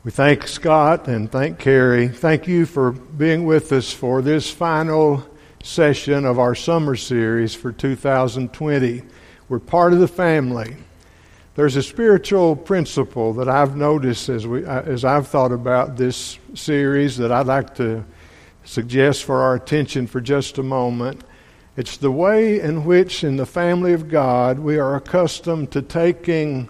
We thank Scott and thank Carrie. Thank you for being with us for this final session of our summer series for 2020. We're part of the family. There's a spiritual principle that I've noticed as I've thought about this series that I'd like to suggest for our attention for just a moment. It's the way in which in the family of God we are accustomed to taking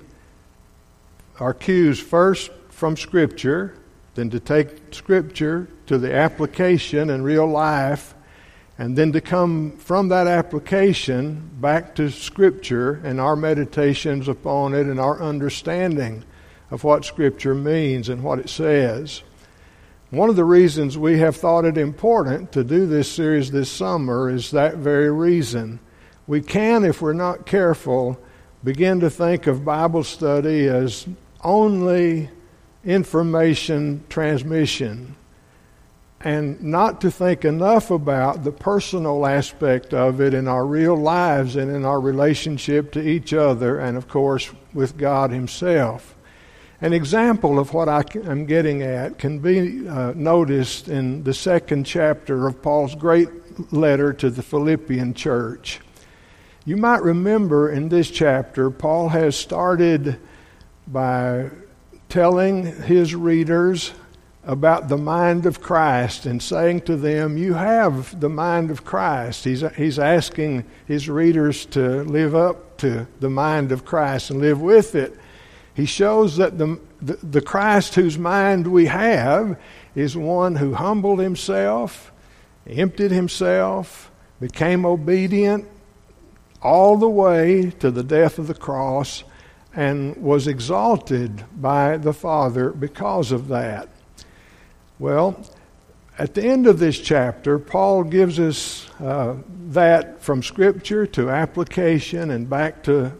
our cues first from Scripture, then to take Scripture to the application in real life, and then to come from that application back to Scripture and our meditations upon it and our understanding of what Scripture means and what it says. One of the reasons we have thought it important to do this series this summer is that very reason. We can, if we're not careful, begin to think of Bible study as only information transmission, and not to think enough about the personal aspect of it in our real lives and in our relationship to each other and, of course, with God Himself. An example of what I'm getting at can be noticed in the second chapter of Paul's great letter to the Philippian church. You might remember in this chapter, Paul has started by telling his readers about the mind of Christ and saying to them, you have the mind of Christ. He's asking his readers to live up to the mind of Christ and live with it. He shows that the Christ whose mind we have is one who humbled himself, emptied himself, became obedient all the way to the death of the cross, and was exalted by the Father because of that. Well, at the end of this chapter, Paul gives us that from Scripture to application and back to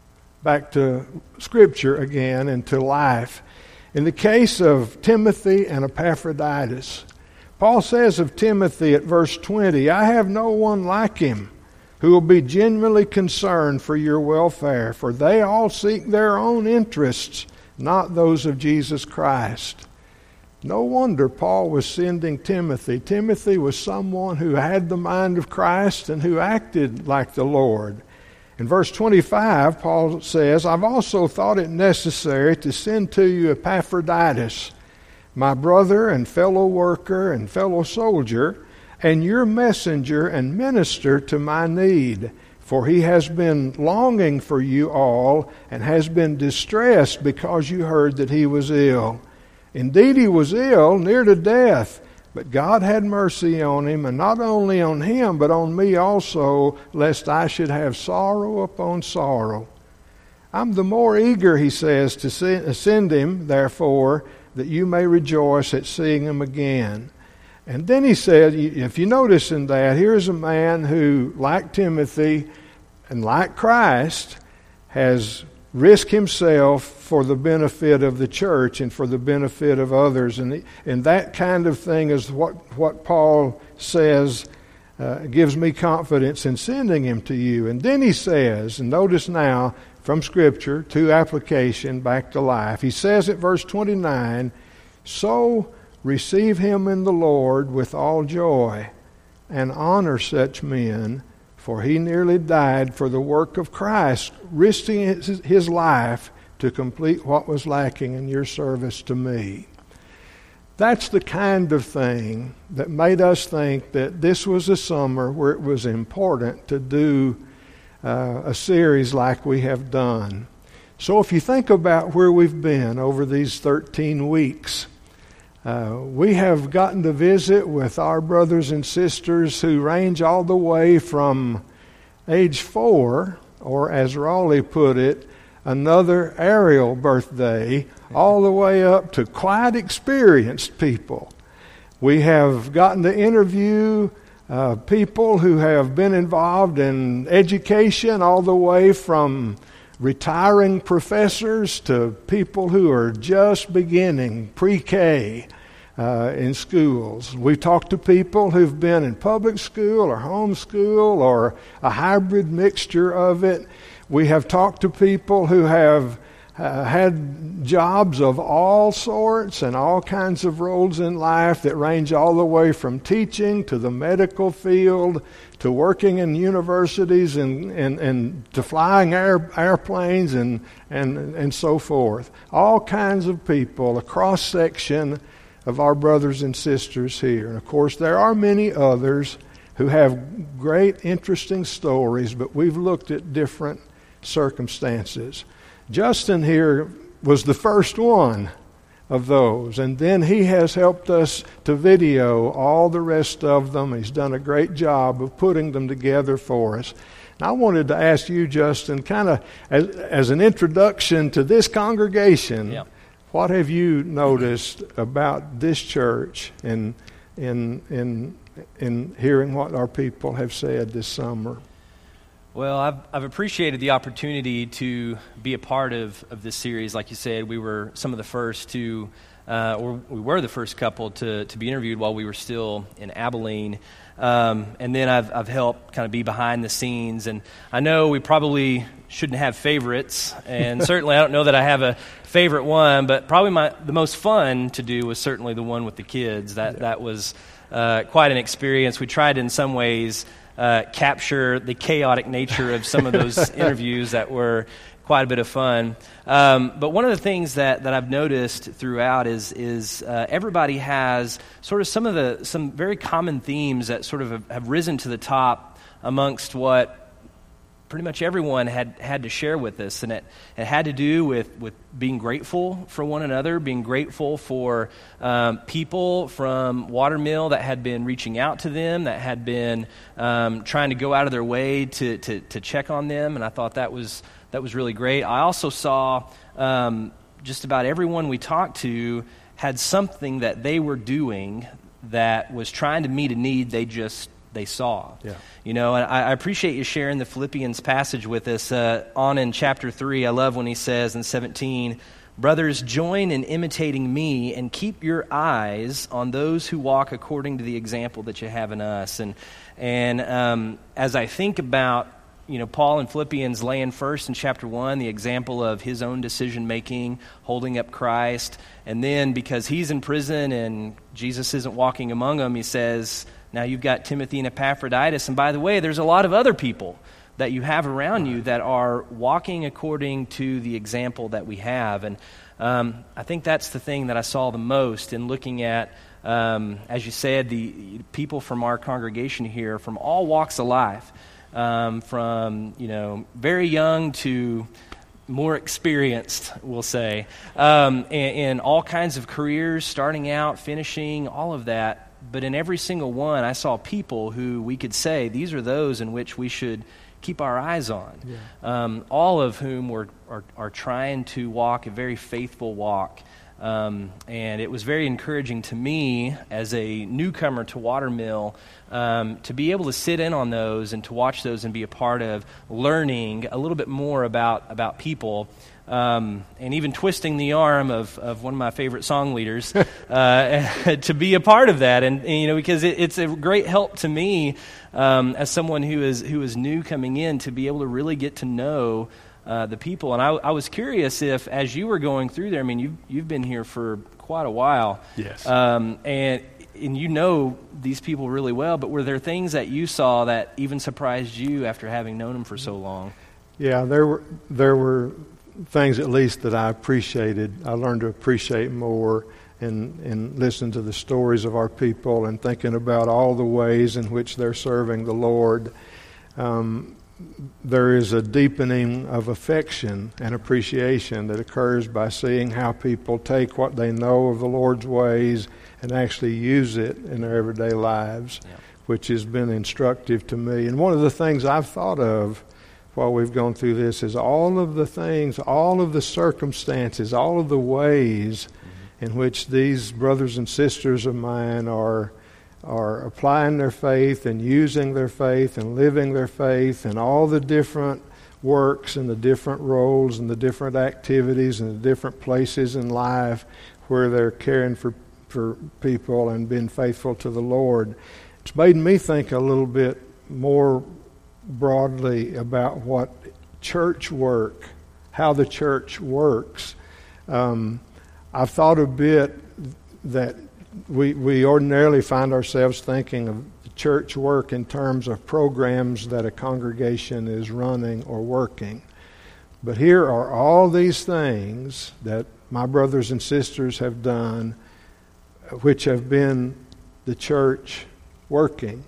Scripture again and to life. In the case of Timothy and Epaphroditus, Paul says of Timothy at verse 20, I have no one like him who will be genuinely concerned for your welfare, for they all seek their own interests, not those of Jesus Christ. No wonder Paul was sending Timothy. Timothy was someone who had the mind of Christ and who acted like the Lord. In verse 25, Paul says, I've also thought it necessary to send to you Epaphroditus, my brother and fellow worker and fellow soldier, and your messenger and minister to my need. For he has been longing for you all, and has been distressed because you heard that he was ill. Indeed, he was ill, near to death, but God had mercy on him, and not only on him, but on me also, lest I should have sorrow upon sorrow. I'm the more eager, he says, to send him, therefore, that you may rejoice at seeing him again. And then he said, if you notice in that, here's a man who, like Timothy and like Christ, has risked himself for the benefit of the church and for the benefit of others. And that kind of thing is what Paul says gives me confidence in sending him to you. And then he says, and notice now, from Scripture to application back to life, he says at verse 29, so receive him in the Lord with all joy, and honor such men, for he nearly died for the work of Christ, risking his life to complete what was lacking in your service to me. That's the kind of thing that made us think that this was a summer where it was important to do a series like we have done. So if you think about where we've been over these 13 weeks, we have gotten to visit with our brothers and sisters who range all the way from age 4, or as Raleigh put it, another aerial birthday, all the way up to quite experienced people. We have gotten to interview people who have been involved in education all the way from retiring professors to people who are just beginning pre-K in schools. We've talked to people who've been in public school or homeschool or a hybrid mixture of it. We have talked to people who have had jobs of all sorts and all kinds of roles in life that range all the way from teaching to the medical field to working in universities and to flying airplanes and so forth. All kinds of people, a cross-section of our brothers and sisters here. And of course, there are many others who have great, interesting stories, but we've looked at different circumstances. Justin here was the first one of those, and then he has helped us to video all the rest of them. He's done a great job of putting them together for us. And I wanted to ask you, Justin, kind of as an introduction to this congregation, what have you noticed about this church in hearing what our people have said this summer? Well, I've appreciated the opportunity to be a part of this series. Like you said, we were some of the first to, or we were the first couple to be interviewed while we were still in Abilene. And then I've helped kind of be behind the scenes. And I know we probably shouldn't have favorites, and certainly I don't know that I have a favorite one, but probably the most fun to do was certainly the one with the kids. That was quite an experience. We tried in some ways capture the chaotic nature of some of those interviews that were quite a bit of fun. But one of the things that I've noticed throughout is everybody has sort of some very common themes that sort of have risen to the top amongst what pretty much everyone had to share with us, and it had to do with being grateful for one another, being grateful for people from Watermill that had been reaching out to them, that had been trying to go out of their way to check on them, and I thought that was really great. I also saw just about everyone we talked to had something that they were doing that was trying to meet a need they saw. Yeah. You know, and I appreciate you sharing the Philippians passage with us on in chapter 3. I love when he says in 17, "Brothers, join in imitating me and keep your eyes on those who walk according to the example that you have in us." And as I think about, Paul in Philippians laying first in chapter 1, the example of his own decision-making, holding up Christ, and then because he's in prison and Jesus isn't walking among them, he says, now you've got Timothy and Epaphroditus, and by the way, there's a lot of other people that you have around you that are walking according to the example that we have. And I think that's the thing that I saw the most in looking at, as you said, the people from our congregation here, from all walks of life, from very young to more experienced, we'll say, in all kinds of careers, starting out, finishing, all of that. But in every single one, I saw people who we could say, these are those in which we should keep our eyes on. Yeah. All of whom are trying to walk a very faithful walk. And it was very encouraging to me as a newcomer to Watermill to be able to sit in on those and to watch those and be a part of learning a little bit more about people. And even twisting the arm of one of my favorite song leaders to be a part of that, and because it's a great help to me as someone who is new coming in to be able to really get to know the people. And I was curious if, as you were going through there, I mean, you've been here for quite a while, yes, and these people really well. But were there things that you saw that even surprised you after having known them for so long? Yeah, there were things at least that I appreciated. I learned to appreciate more and listen to the stories of our people and thinking about all the ways in which they're serving the Lord. There is a deepening of affection and appreciation that occurs by seeing how people take what they know of the Lord's ways and actually use it in their everyday lives, which has been instructive to me. And one of the things I've thought of while we've gone through this is all of the things, all of the circumstances, all of the ways in which these brothers and sisters of mine are applying their faith and using their faith and living their faith, and all the different works and the different roles and the different activities and the different places in life where they're caring for people and being faithful to the Lord. It's made me think a little bit more broadly about what church work how the church works. I've thought a bit that we ordinarily find ourselves thinking of church work in terms of programs that a congregation is running or working. But here are all these things that my brothers and sisters have done, which have been the church working.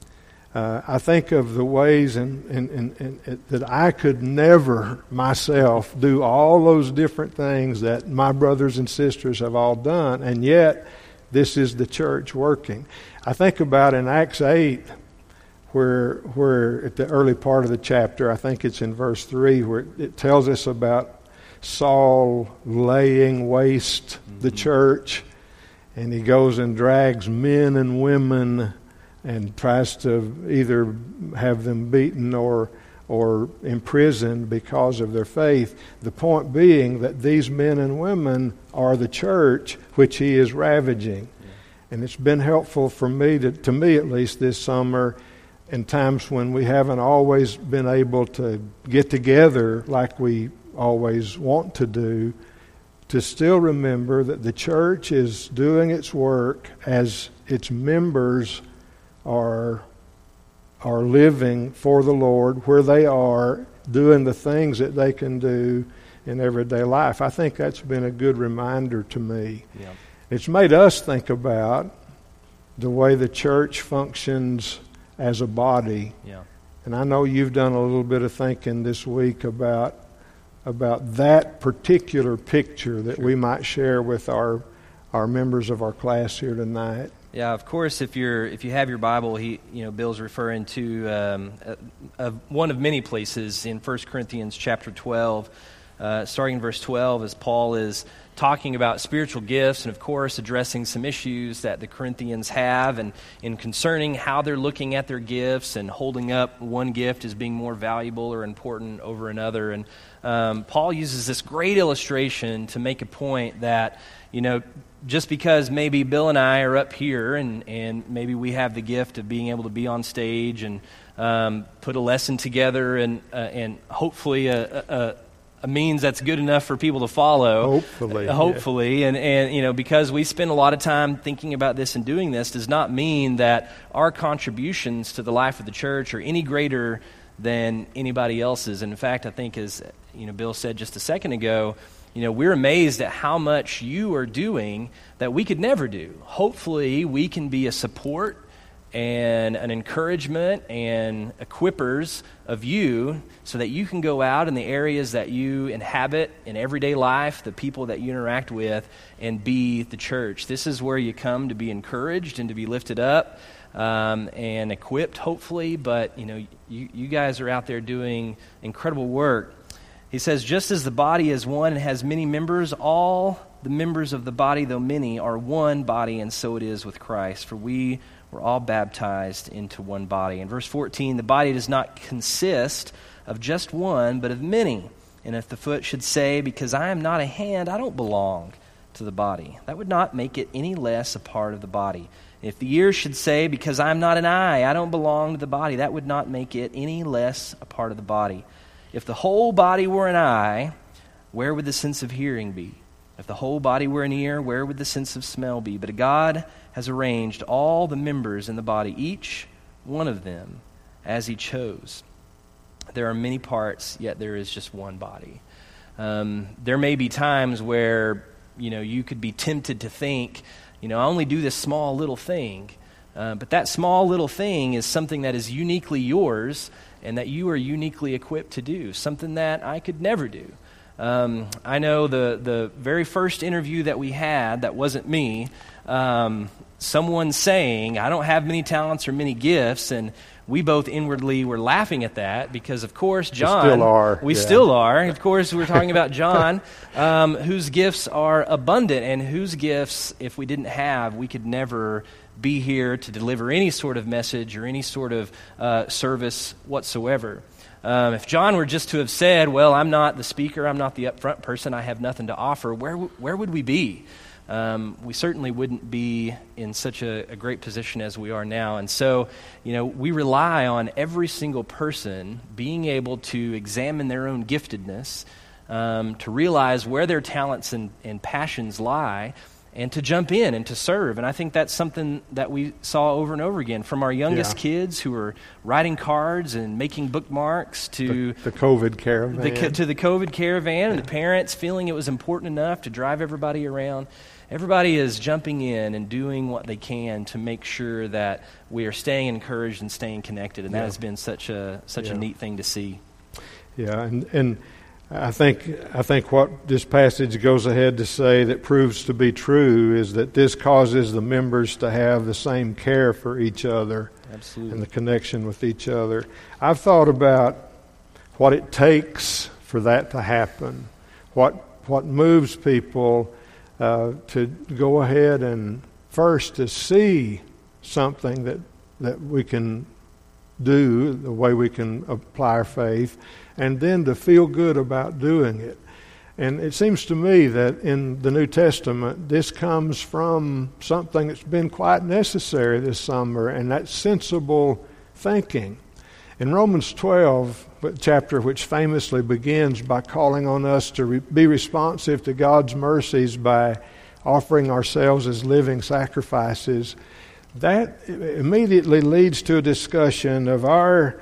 I think of the ways that I could never myself do all those different things that my brothers and sisters have all done, and yet this is the church working. I think about in Acts 8, where at the early part of the chapter, I think it's in verse 3, where it tells us about Saul laying waste the church, and he goes and drags men and women and tries to either have them beaten or imprisoned because of their faith. The point being that these men and women are the church which he is ravaging. And it's been helpful for me, to me at least this summer, in times when we haven't always been able to get together like we always want to do, to still remember that the church is doing its work as its members are living for the Lord where they are, doing the things that they can do in everyday life. I think that's been a good reminder to me. Yeah. It's made us think about the way the church functions as a body. Yeah. And I know you've done a little bit of thinking this week about that particular picture that we might share with our members of our class here tonight. Yeah, of course. If you have your Bible, Bill's referring to one of many places in 1 Corinthians chapter 12, starting in verse 12, as Paul is talking about spiritual gifts and, of course, addressing some issues that the Corinthians have and concerning how they're looking at their gifts and holding up one gift as being more valuable or important over another. And Paul uses this great illustration to make a point that, just because maybe Bill and I are up here and maybe we have the gift of being able to be on stage and put a lesson together and hopefully a means that's good enough for people to follow. Hopefully. Yeah. And because we spend a lot of time thinking about this and doing this does not mean that our contributions to the life of the church are any greater than anybody else's. And in fact, I think as Bill said just a second ago, we're amazed at how much you are doing that we could never do. Hopefully, we can be a support and an encouragement and equippers of you so that you can go out in the areas that you inhabit in everyday life, the people that you interact with, and be the church. This is where you come to be encouraged and to be lifted up and equipped, hopefully. But, you guys are out there doing incredible work. He says, just as the body is one and has many members, all the members of the body, though many, are one body, and so it is with Christ. For we were all baptized into one body. In verse 14, the body does not consist of just one, but of many. And if the foot should say, because I am not a hand, I don't belong to the body, that would not make it any less a part of the body. If the ear should say, because I am not an eye, I don't belong to the body, that would not make it any less a part of the body. If the whole body were an eye, where would the sense of hearing be? If the whole body were an ear, where would the sense of smell be? But God has arranged all the members in the body, each one of them, as He chose. There are many parts, yet there is just one body. There may be times where, you could be tempted to think, I only do this small little thing. But that small little thing is something that is uniquely yours and that you are uniquely equipped to do, something that I could never do. I know the very first interview that we had, that wasn't me, someone saying, I don't have many talents or many gifts, and we both inwardly were laughing at that because, of course, John... We still are. Of course, we're talking about John, whose gifts are abundant and whose gifts, if we didn't have, we could never be here to deliver any sort of message or any sort of service whatsoever. If John were just to have said, well, I'm not the speaker, I'm not the upfront person, I have nothing to offer, where would we be? We certainly wouldn't be in such a great position as we are now. And so, we rely on every single person being able to examine their own giftedness, to realize where their talents and passions lie, and to jump in and to serve. And I think that's something that we saw over and over again, from our youngest kids who are writing cards and making bookmarks to the COVID caravan. To the COVID caravan, and the parents feeling it was important enough to drive everybody around. Everybody is jumping in and doing what they can to make sure that we are staying encouraged and staying connected. And that has been such a neat thing to see. Yeah, and I think what this passage goes ahead to say that proves to be true is that this causes the members to have the same care for each other. Absolutely. And the connection with each other. I've thought about what it takes for that to happen, what moves people to go ahead and first to see something that we can do, the way we can apply our faith, and then to feel good about doing it. And it seems to me that in the New Testament, this comes from something that's been quite necessary this summer, and that's sensible thinking. In Romans 12, chapter which famously begins by calling on us to be responsive to God's mercies by offering ourselves as living sacrifices, that immediately leads to a discussion of our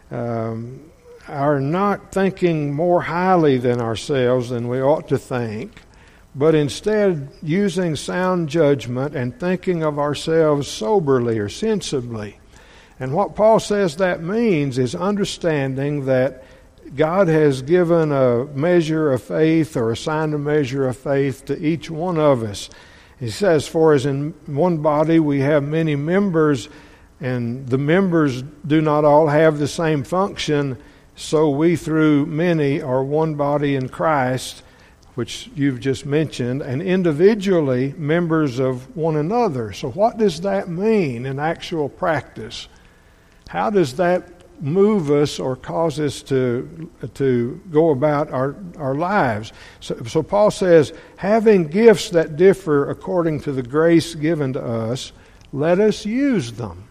not thinking more highly than ourselves than we ought to think, but instead using sound judgment and thinking of ourselves soberly or sensibly. And what Paul says that means is understanding that God has given a measure of faith or assigned a measure of faith to each one of us. He says, for as in one body we have many members, and the members do not all have the same function, so we through many are one body in Christ, which you've just mentioned, and individually members of one another. So what does that mean in actual practice? How does that move us or cause us to go about our lives? So Paul says, having gifts that differ according to the grace given to us, let us use them.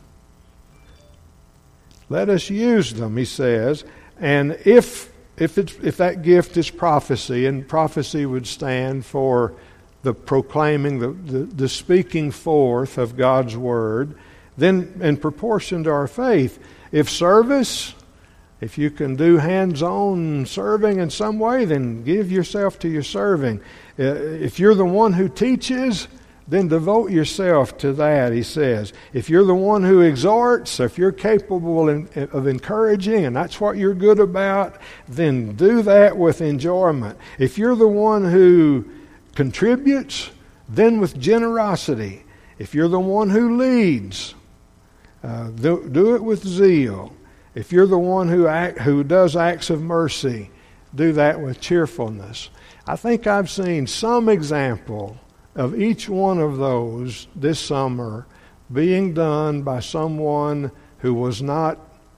Let us use them, he says. And if that gift is prophecy, and prophecy would stand for the proclaiming, the speaking forth of God's word, then in proportion to our faith, if service, if you can do hands-on serving in some way, then give yourself to your serving. If you're the one who teaches, then devote yourself to that, he says. If you're the one who exhorts, if you're capable of encouraging, and that's what you're good about, then do that with enjoyment. If you're the one who contributes, then with generosity. If you're the one who leads, do it with zeal. If you're the one who does acts of mercy, do that with cheerfulness. I think I've seen some example of each one of those this summer being done by someone who was not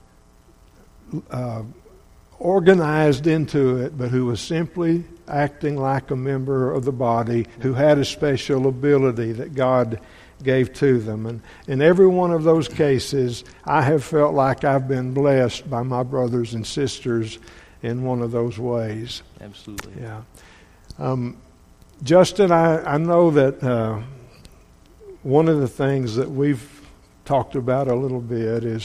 organized into it, but who was simply acting like a member of the body, who had a special ability that God gave to them. And in every one of those cases, I have felt like I've been blessed by my brothers and sisters in one of those ways. Absolutely. Yeah. Justin, I know that one of the things that we've talked about a little bit is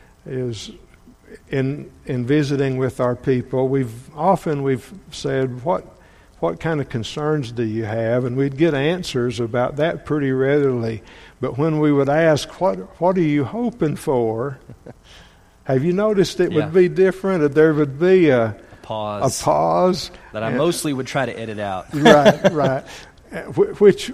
in visiting with our people. We've said, what kind of concerns do you have? And we'd get answers about that pretty readily. But when we would ask, what are you hoping for? Have you noticed it would be different? There would be a pause. That I mostly would try to edit out. Right. Which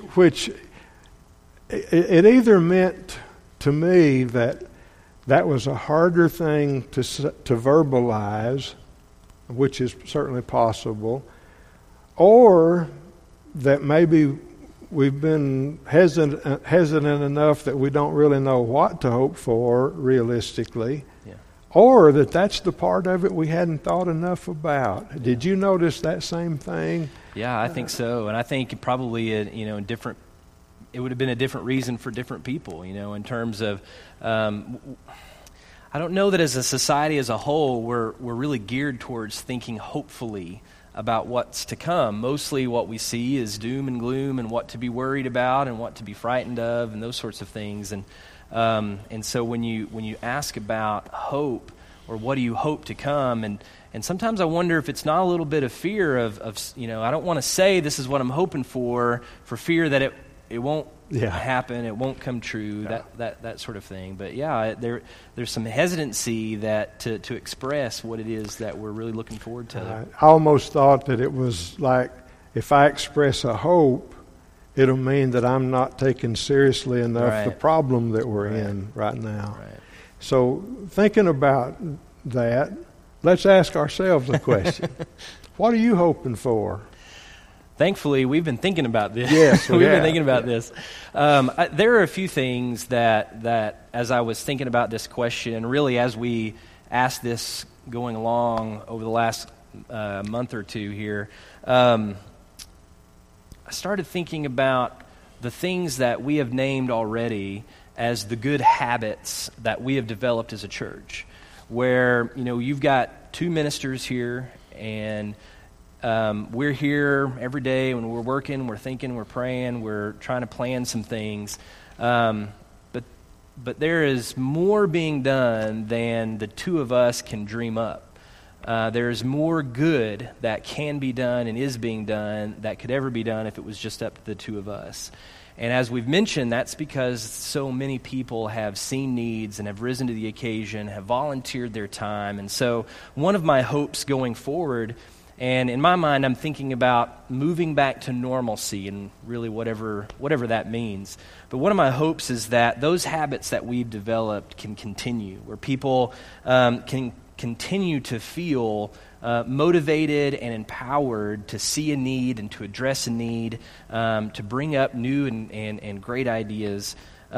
it either meant to me that was a harder thing to verbalize, which is certainly possible, or that maybe we've been hesitant enough that we don't really know what to hope for realistically, or that's the part of it we hadn't thought enough about. Did you notice that same thing? Yeah, I think so, and I think probably it would have been a different reason for different people. In terms of, I don't know that as a society as a whole we're really geared towards thinking hopefully about what's to come. Mostly what we see is doom and gloom and what to be worried about and what to be frightened of and those sorts of things. And so when you ask about hope, or what do you hope to come, and sometimes I wonder if it's not a little bit of fear of I don't want to say this is what I'm hoping for fear that it won't happen, it won't come true, that sort of thing. But there's some hesitancy to express what it is that we're really looking forward to. I almost thought that it was like, if I express a hope, it'll mean that I'm not taking seriously enough the problem that we're in right now. Right. So thinking about that, let's ask ourselves a question. What are you hoping for? Thankfully, we've been thinking about this. Yes, we've been thinking about this. There are a few things that as I was thinking about this question, and really as we asked this going along over the last month or two here, I started thinking about the things that we have named already as the good habits that we have developed as a church, where you've got two ministers here, and we're here every day when we're working, we're thinking, we're praying, we're trying to plan some things. But there is more being done than the two of us can dream up. There's more good that can be done and is being done that could ever be done if it was just up to the two of us. And as we've mentioned, that's because so many people have seen needs and have risen to the occasion, have volunteered their time. And so one of my hopes going forward, and in my mind, I'm thinking about moving back to normalcy and really whatever that means. But one of my hopes is that those habits that we've developed can continue, where people can continue to feel motivated and empowered to see a need and to address a need, to bring up new and great ideas.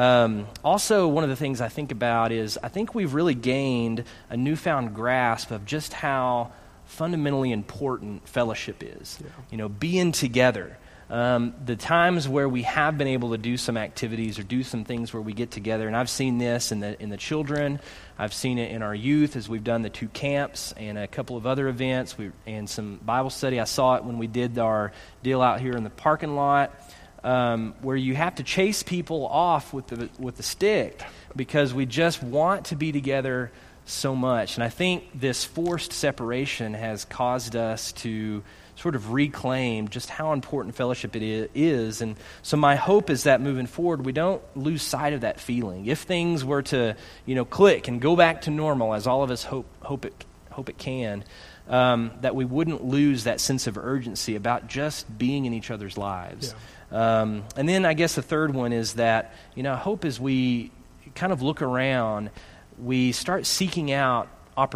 Also, one of the things I think about is I think we've really gained a newfound grasp of just how fundamentally important fellowship is. Being together. The times where we have been able to do some activities or do some things where we get together, and I've seen this in the children, I've seen it in our youth as we've done the 2 camps and a couple of other events, and some Bible study. I saw it when we did our deal out here in the parking lot, where you have to chase people off with the stick because we just want to be together so much. And I think this forced separation has caused us to sort of reclaim just how important fellowship it is. And so my hope is that moving forward, we don't lose sight of that feeling. If things were to, click and go back to normal, as all of us hope it can, that we wouldn't lose that sense of urgency about just being in each other's lives. Yeah. And then I guess the third one is that, I hope as we kind of look around, we start seeking out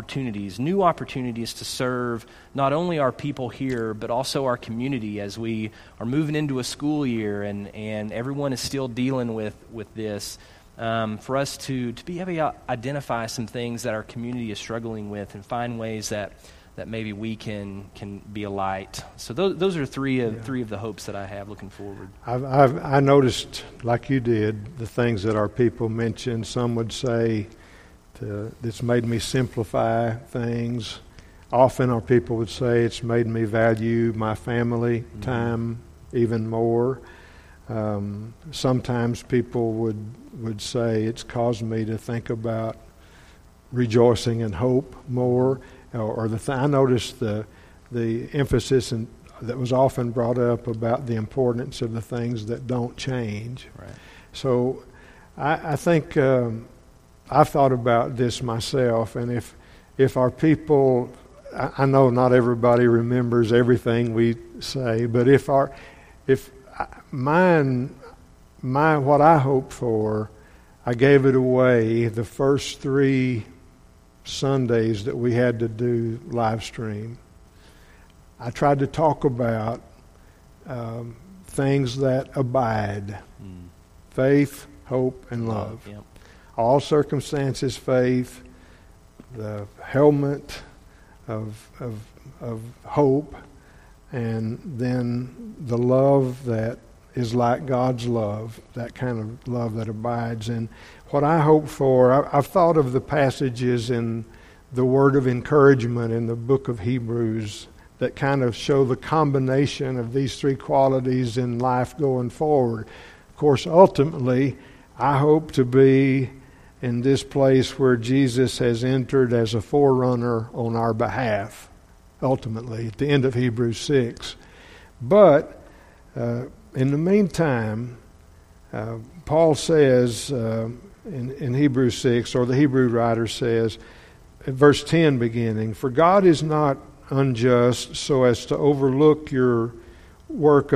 new opportunities to serve not only our people here, but also our community as we are moving into a school year and everyone is still dealing with this. For us to be able to identify some things that our community is struggling with and find ways that maybe we can be a light. So those are three of the hopes that I have looking forward. I noticed, like you did, the things that our people mentioned. Some would say, it's made me simplify things. Often our people would say it's made me value my family time even more. Sometimes people would say it's caused me to think about rejoicing and hope more. I noticed the emphasis that was often brought up about the importance of the things that don't change. Right. So I think I've thought about this myself, and if our people, I know not everybody remembers everything we say, but what I hope for, I gave it away the first 3 Sundays that we had to do live stream. I tried to talk about things that abide, faith, hope, and love. Yep. All circumstances, faith, the helmet of hope, and then the love that is like God's love, that kind of love that abides. And what I hope for, I've thought of the passages in the word of encouragement in the book of Hebrews that kind of show the combination of these three qualities in life going forward. Of course, ultimately, I hope to be in this place where Jesus has entered as a forerunner on our behalf, ultimately, at the end of Hebrews 6. But in the meantime, Paul says in Hebrews 6, or the Hebrew writer says, at verse 10 beginning, "For God is not unjust so as to overlook your work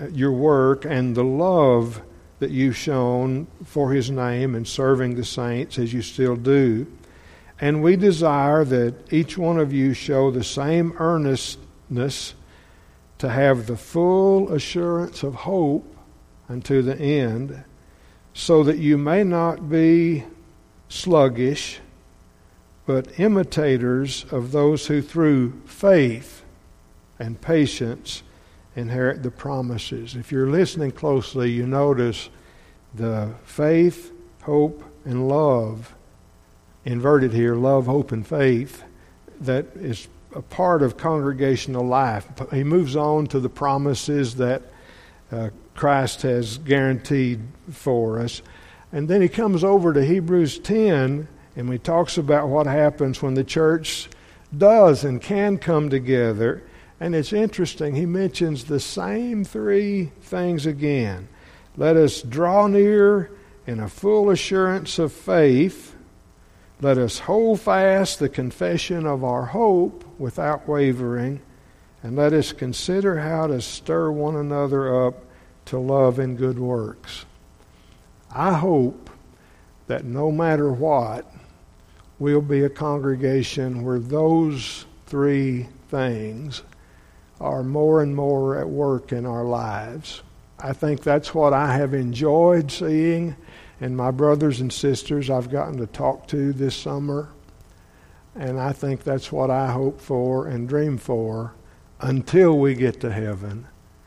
and the love that you've shown for His name and serving the saints as you still do. And we desire that each one of you show the same earnestness to have the full assurance of hope unto the end, so that you may not be sluggish, but imitators of those who through faith and patience inherit the promises." If you're listening closely, you notice the faith, hope, and love, inverted here, love, hope, and faith, that is a part of congregational life. He moves on to the promises that Christ has guaranteed for us. And then he comes over to Hebrews 10, and he talks about what happens when the church does and can come together. And it's interesting, he mentions the same three things again. Let us draw near in a full assurance of faith. Let us hold fast the confession of our hope without wavering. And let us consider how to stir one another up to love and good works. I hope that no matter what, we'll be a congregation where those three things are more and more at work in our lives. I think that's what I have enjoyed seeing in my brothers and sisters I've gotten to talk to this summer. And I think that's what I hope for and dream for until we get to heaven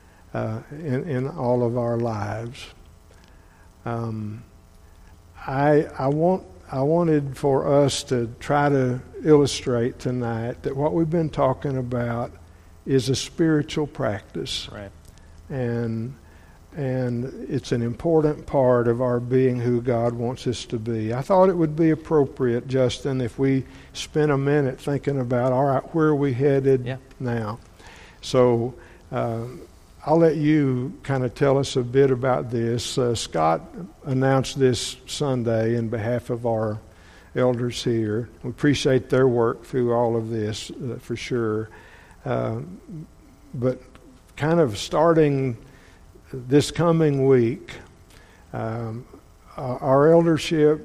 in all of our lives. I wanted for us to try to illustrate tonight that what we've been talking about is a spiritual practice. Right. And it's an important part of our being who God wants us to be. I thought it would be appropriate, Justin, if we spent a minute thinking about, all right, where are we headed now? So I'll let you kind of tell us a bit about this. Scott announced this Sunday in behalf of our elders here. We appreciate their work through all of this for sure. But kind of starting this coming week, our eldership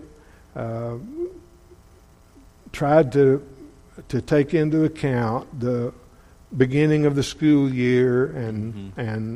tried to take into account the beginning of the school year and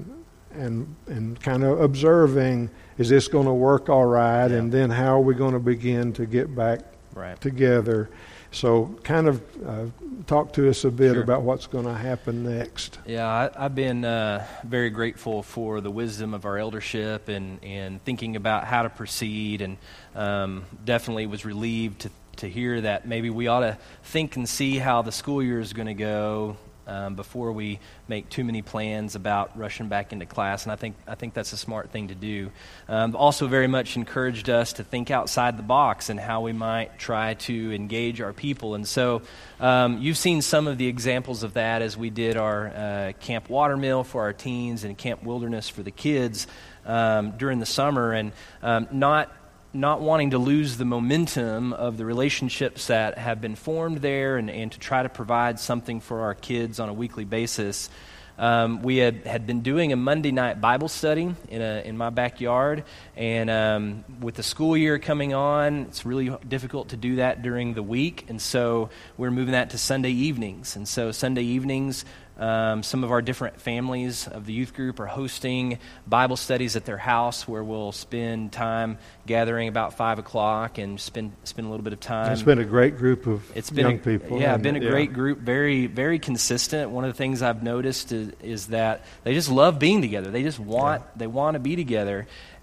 kind of observing, is this going to work all right? And then how are we going to begin to get back together? So kind of talk to us a bit about what's going to happen next. Yeah, I've been very grateful for the wisdom of our eldership and thinking about how to proceed, and definitely was relieved to hear that maybe we ought to think and see how the school year is going to go before we make too many plans about rushing back into class, and I think that's a smart thing to do. Also very much encouraged us to think outside the box and how we might try to engage our people. And so you've seen some of the examples of that as we did our Camp Watermill for our teens and Camp Wilderness for the kids during the summer, and not wanting to lose the momentum of the relationships that have been formed there, and to try to provide something for our kids on a weekly basis. We had been doing a Monday night Bible study in my backyard, and with the school year coming on, it's really difficult to do that during the week, and so we're moving that to Sunday evenings. And so Sunday evenings, some of our different families of the youth group are hosting Bible studies at their house, where we'll spend time gathering about 5 o'clock and spend a little bit of time. It's been a great group of young people. Yeah, been a great group, very, very consistent. One of the things I've noticed is that they just love being together. They just want to be together.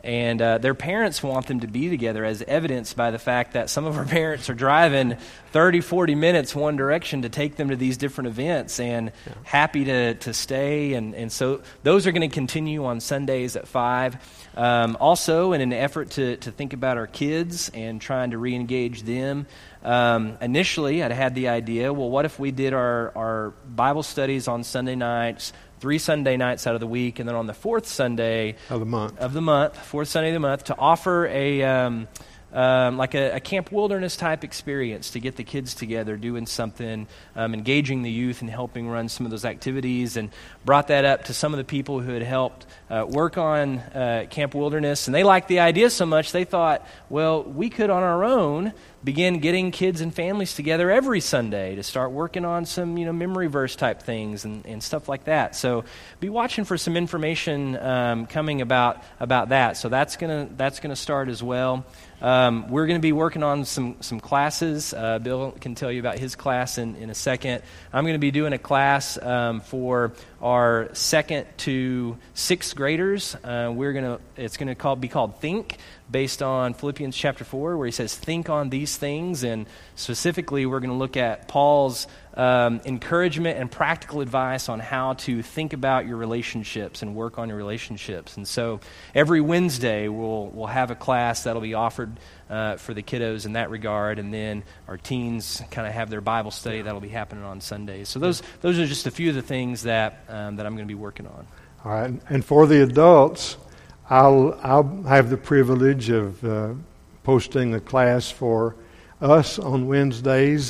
And their parents want them to be together, as evidenced by the fact that some of our parents are driving 30, 40 minutes one direction to take them to these different events, and happy to stay. And so those are going to continue on Sundays at 5. Also, in an effort to think about our kids and trying to re-engage them, initially I'd had the idea, well, what if we did our Bible studies on Sunday nights, 3 Sunday nights out of the week, and then on the fourth Sunday of the month, fourth Sunday of the month, to offer a Camp Wilderness type experience, to get the kids together doing something, engaging the youth and helping run some of those activities, and brought that up to some of the people who had helped work on Camp Wilderness, and they liked the idea so much they thought, well, we could on our own begin getting kids and families together every Sunday to start working on some memory verse type things and stuff like that. So be watching for some information coming about that. So that's gonna start as well. We're going to be working on some classes. Bill can tell you about his class in a second. I'm going to be doing a class for our 2nd to 6th graders. It's going to be called Think, based on Philippians chapter 4, where he says, think on these things. And specifically, we're going to look at Paul's encouragement and practical advice on how to think about your relationships and work on your relationships. And so every Wednesday, we'll have a class that'll be offered for the kiddos in that regard, and then our teens kind of have their Bible study that'll be happening on Sundays. So those are just a few of the things that I'm going to be working on. All right, and for the adults, I'll have the privilege of posting a class for us on Wednesdays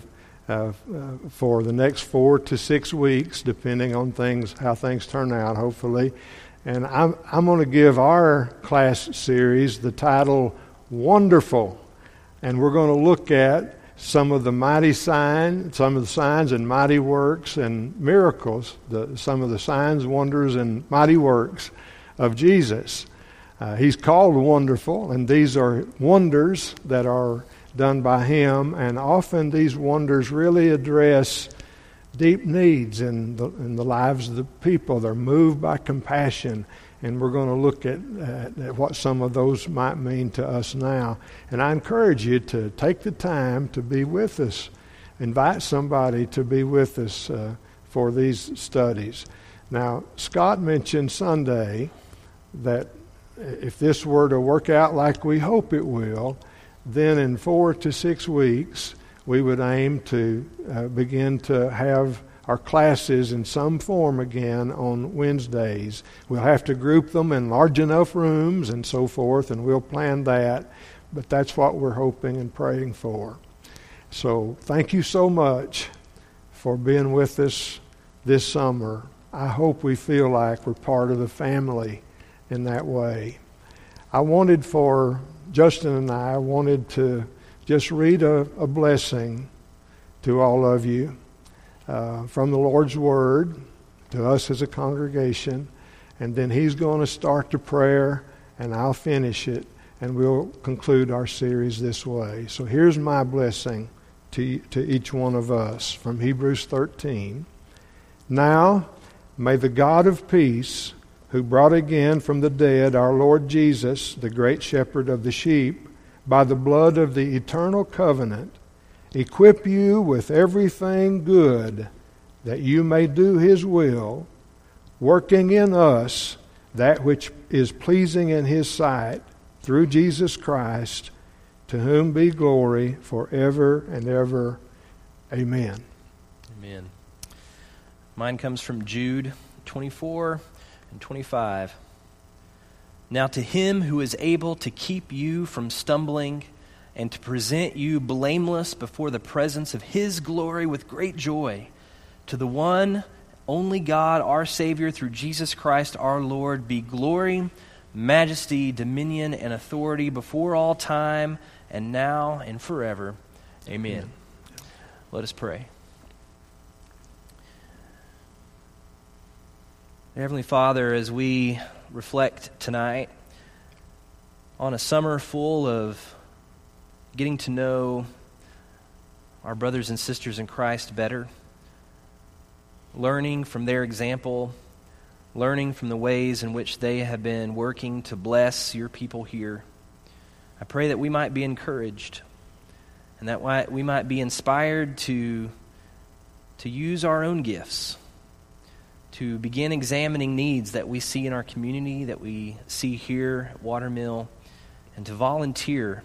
for the next 4 to 6 weeks, depending on how things turn out, hopefully. And I'm going to give our class series the title Wonderful, and we're going to look at some of the signs and mighty works and miracles, some of the signs, wonders, and mighty works of Jesus. He's called Wonderful, and these are wonders that are done by Him, and often these wonders really address deep needs in the lives of the people. They're moved by compassion, and we're going to look at what some of those might mean to us now. And I encourage you to take the time to be with us. Invite somebody to be with us for these studies. Now, Scott mentioned Sunday that if this were to work out like we hope it will, then in 4 to 6 weeks, we would aim to begin to have our classes in some form again on Wednesdays. We'll have to group them in large enough rooms and so forth, and we'll plan that. But that's what we're hoping and praying for. So thank you so much for being with us this summer. I hope we feel like we're part of the family in that way. Justin and I wanted to just read a blessing to all of you from the Lord's Word to us as a congregation, and then he's going to start the prayer and I'll finish it, and we'll conclude our series this way. So here's my blessing to each one of us from Hebrews 13. Now may the God of peace, who brought again from the dead our Lord Jesus, the great shepherd of the sheep, by the blood of the eternal covenant, equip you with everything good, that you may do His will, working in us that which is pleasing in His sight, through Jesus Christ, to whom be glory forever and ever. Amen. Amen. Mine comes from Jude 24 and 25. Now to Him who is able to keep you from stumbling and to present you blameless before the presence of His glory with great joy, to the one only God, our Savior, through Jesus Christ our Lord, be glory, majesty, dominion, and authority before all time, and now and forever. Amen. Let us pray. Heavenly Father, as we reflect tonight on a summer full of getting to know our brothers and sisters in Christ better, learning from their example, learning from the ways in which they have been working to bless your people here. I pray that we might be encouraged and that we might be inspired to use our own gifts, to begin examining needs that we see in our community, that we see here at Watermill, and to volunteer,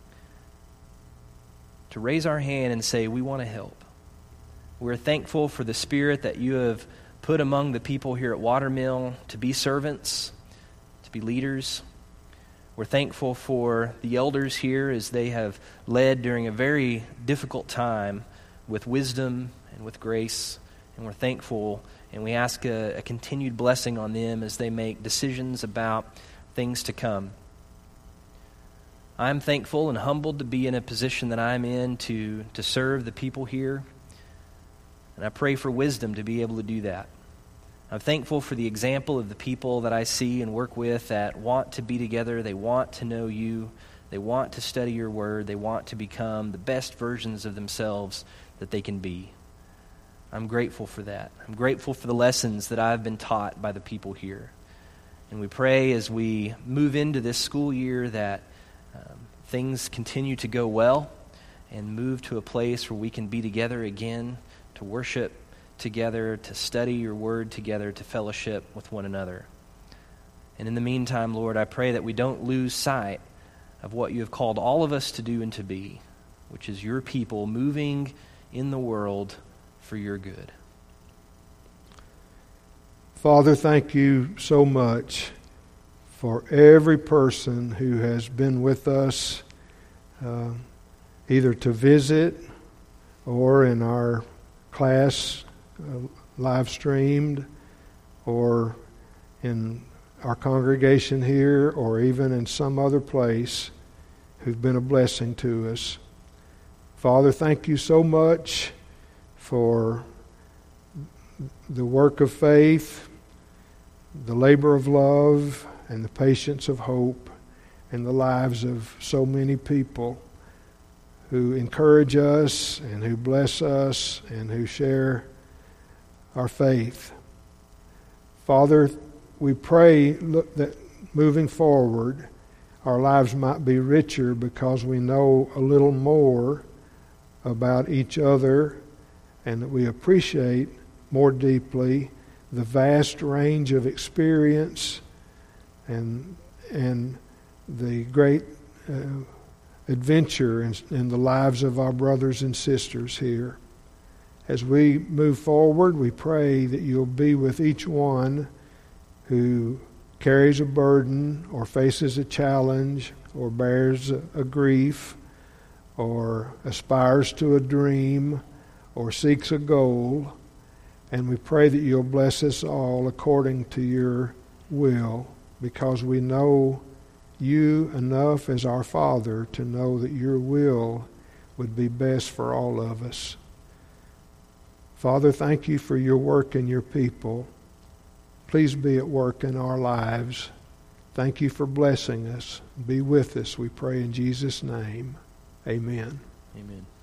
to raise our hand and say, we want to help. We're thankful for the spirit that you have put among the people here at Watermill to be servants, to be leaders. We're thankful for the elders here as they have led during a very difficult time with wisdom and with grace. And we're thankful and we ask a continued blessing on them as they make decisions about things to come. I'm thankful and humbled to be in a position that I'm in to serve the people here. And I pray for wisdom to be able to do that. I'm thankful for the example of the people that I see and work with that want to be together. They want to know you. They want to study your word. They want to become the best versions of themselves that they can be. I'm grateful for that. I'm grateful for the lessons that I've been taught by the people here. And we pray as we move into this school year that things continue to go well and move to a place where we can be together again to worship together, to study your word together, to fellowship with one another. And in the meantime, Lord, I pray that we don't lose sight of what you have called all of us to do and to be, which is your people moving in the world for your good. Father, thank you so much for every person who has been with us, either to visit or in our class live streamed, or in our congregation here, or even in some other place, who've been a blessing to us. Father, thank you so much for the work of faith, the labor of love, and the patience of hope in the lives of so many people who encourage us and who bless us and who share our faith. Father, we pray that moving forward, our lives might be richer because we know a little more about each other and that we appreciate more deeply the vast range of experience and the great adventure in the lives of our brothers and sisters here. As we move forward, we pray that you'll be with each one who carries a burden or faces a challenge or bears a grief or aspires to a dream or seeks a goal. And we pray that you'll bless us all according to your will, because we know you enough as our Father to know that your will would be best for all of us. Father, thank you for your work in your people. Please be at work in our lives. Thank you for blessing us. Be with us, we pray in Jesus' name. Amen. Amen.